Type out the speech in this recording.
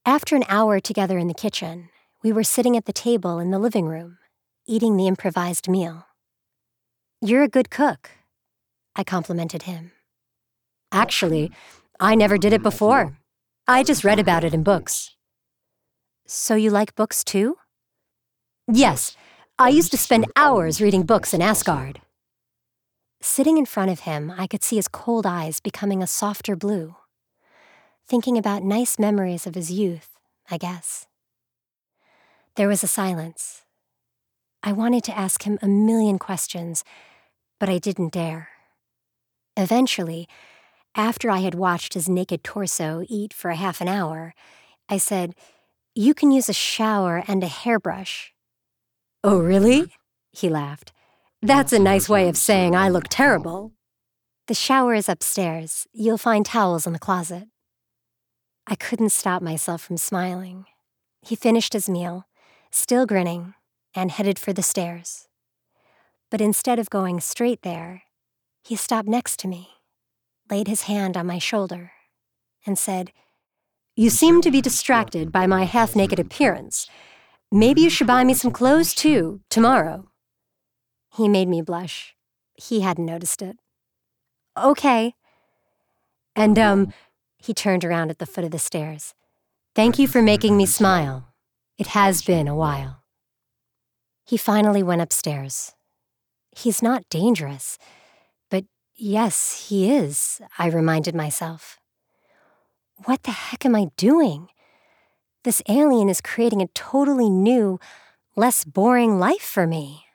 After an hour together in the kitchen, we were sitting at the table in the living room, eating the improvised meal. "You're a good cook," I complimented him. "Actually, I never did it before. I just read about it in books." "So you like books too?" "Yes, I used to spend hours reading books in Asgard." Sitting in front of him, I could see his cold eyes becoming a softer blue. Thinking about nice memories of his youth, I guess. There was a silence. I wanted to ask him a million questions, but I didn't dare. Eventually, after I had watched his naked torso eat for a half an hour, I said, "You can use a shower and a hairbrush." "Oh, really?" He laughed. "That's a nice way of saying I look terrible." "The shower is upstairs. You'll find towels in the closet." I couldn't stop myself from smiling. He finished his meal, still grinning, and headed for the stairs. But instead of going straight there, he stopped next to me, laid his hand on my shoulder, and said, "You seem to be distracted by my half-naked appearance. Maybe you should buy me some clothes, too, tomorrow." He made me blush. He hadn't noticed it. "Okay." And, He turned around at the foot of the stairs. "Thank you for making me smile. It has been a while." He finally went upstairs. He's not dangerous. But yes, he is, I reminded myself. What the heck am I doing? This alien is creating a totally new, less boring life for me.